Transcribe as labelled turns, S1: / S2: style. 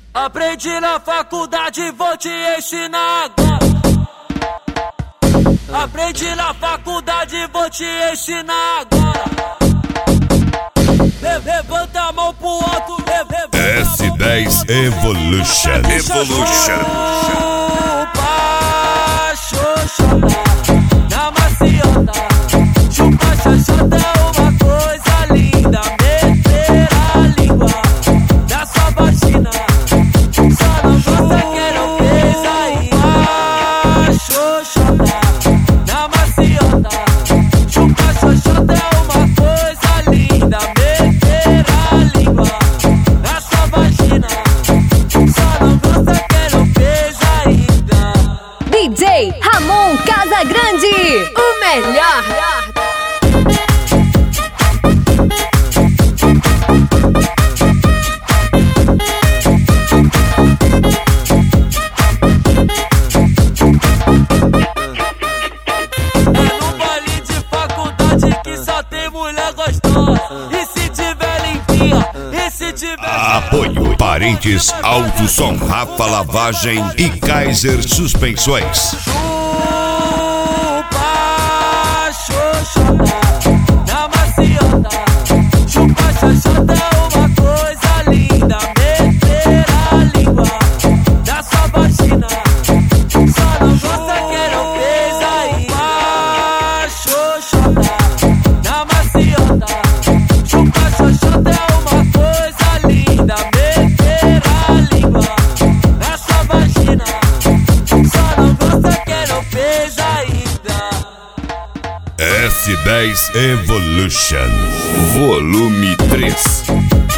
S1: Aprendi na faculdade, vou te ensinar agora. Aprendi na faculdade, vou te ensinar agora. Levanta a mão pro alto,
S2: S10 Evolution.
S1: Chupa, xoxota, na maciota. Chupa, xoxota é uma coisa linda. Meter a língua na sua vagina. Só não gosta quem não fez ainda. Xoxota, na maciota. Chupa, xoxota é uma coisa linda. Meter a língua na sua vagina. Só não gosta quem não fez ainda.
S3: DJ Ramon Casagrande, o melhor.
S1: É no baile de faculdade que só tem mulher gostosa. E se tiver limpinha, e se tiver...
S2: Apoio Parentes Alto Som, Rafa Lavagem e Kaiser Suspensões.
S1: Chupa, xoxota, na maciota. Chupa, xoxota é uma coisa linda. Meter a língua na sua vagina. Só não gosta quem não fez ainda. Xoxota, na maciota. Chupa, xoxota é uma coisa linda. Meter a língua na sua vagina. Só não gosta quem não fez ainda.
S2: S10 Evolution, volume 3.